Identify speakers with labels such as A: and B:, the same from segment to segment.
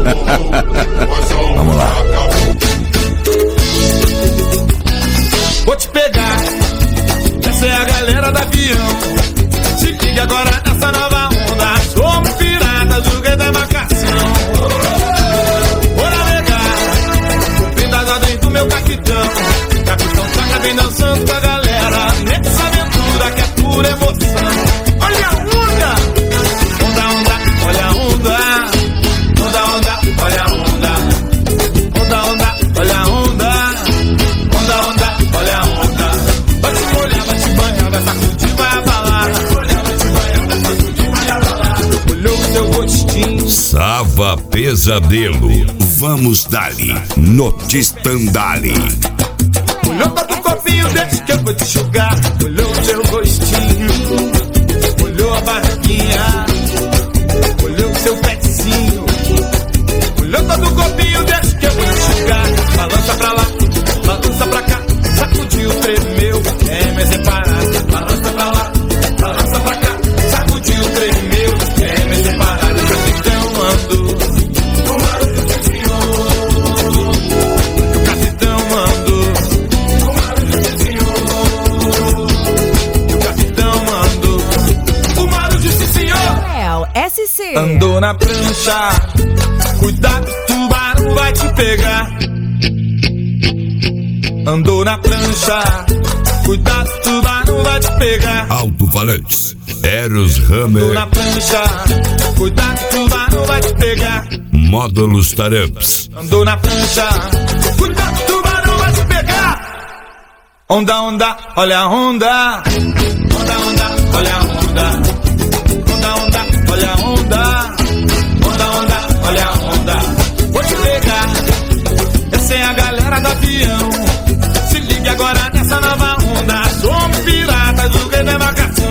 A: Vamos lá.
B: Vou te pegar, essa é a galera do avião. Se liga agora nessa nova onda. Somos piratas do rei da marcação. Vou navegar, cumprindo as ordens do meu capitão. Capitão Traca vem dançando com a galera nessa aventura que é pura emoção. Olha a onda, onda, onda, olha a onda. Onda, onda, olha a onda. Onda, onda, olha a onda. Onda, onda, olha a onda. Vai te molhar, vai te banhar, vai sacudir, vai abalar. Olhou o seu rostinho.
A: Sava Pesadelo. Vamos dali. Notistandali.
B: Olhou todo o copinho desse que eu vou te enxugar. Olhou o seu rostinho. Olhou a barriguinha. Olhou o seu pezinho. Olhou todo o copinho desse que eu vou te enxugar. Balança pra lá, balança pra cá. Sacudiu, tremeu, quer separar. Balança pra lá, balança pra cá. Sacudiu, tremeu, quer separar. O capitão mandou. O capitão mandou. O capitão mandou. O Mário disse senhor.
C: SC.
B: Andou na prancha. Cuidado, tubarão vai te pegar. Andou na prancha. Cuidado, tubarão vai te pegar.
A: Alto-falantes. Eros
B: Andou
A: Hammer.
B: na prancha. Cuidado, tubarão vai te pegar.
A: Módulos Taramps.
B: Andou na prancha. Cuidado, tubarão vai te pegar. Onda, onda, olha a onda. Onda, onda, olha a onda. Onda, onda, olha a onda. Onda, onda, olha a onda. Vou te pegar. Essa é a galera do avião. Se ligue agora nessa nova onda. Somos piratas do rei da embarcação.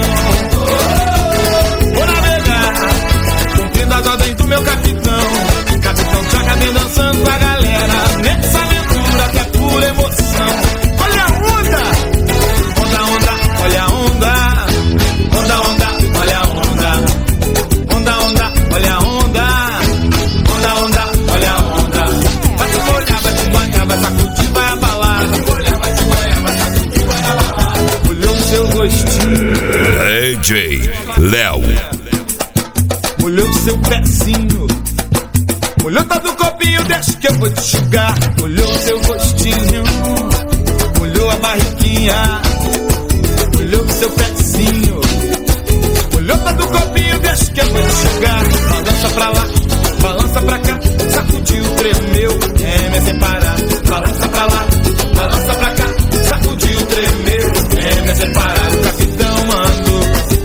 B: Vou navegar, cumprindo as ordens do meu capitão. Capitão Traca vem dançando com a galera nessa aventura que é pura emoção. Olha a onda. Onda, onda, olha a onda. Onda, onda, olha a onda. Onda, onda, olha a onda. Onda, onda, olha a onda. Vai te molhar, vai te banhar, vai sacudir, vai abalar. Vai te molhar, vai te banhar, vai sacudir, vai abalar. Olhou o seu rostinho.
A: AJ Léo.
B: Olhou o seu pezinho. Olhou todo o copinho, deixa que eu vou te enxugar. Olhou o seu rostinho. Olhou a barriguinha. Olhou o seu pezinho. Olhou todo o copinho, deixa que eu vou te enxugar. Balança pra lá, balança pra cá. Sacudiu, tremeu, quer me separar. Balança pra lá, balança pra cá. Sacudiu, tremeu, quer me separar. O capitão mandou.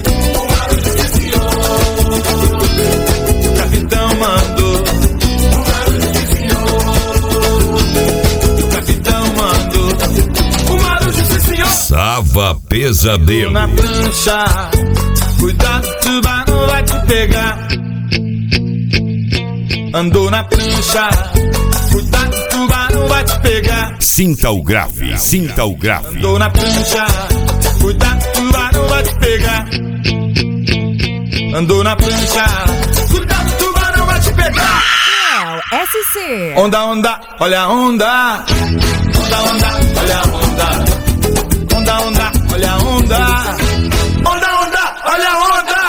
B: O capitão mandou. O capitão mandou. O Mário disse senhor.
A: Sava Pesadelo.
B: Na prancha. Cuidado, tubarão vai te pegar. Andou na prancha. Cuidado, tubarão vai te pegar.
A: Sinta o grave. Sinta o grave.
B: Andou na prancha. Cuidado, tubarão vai te pegar. Andou na prancha. Cuidado, tubarão vai te pegar.
C: SC.
B: Onda, onda, olha a onda. Onda, onda, olha a onda. Onda, onda, olha a onda. Onda, onda, olha a onda.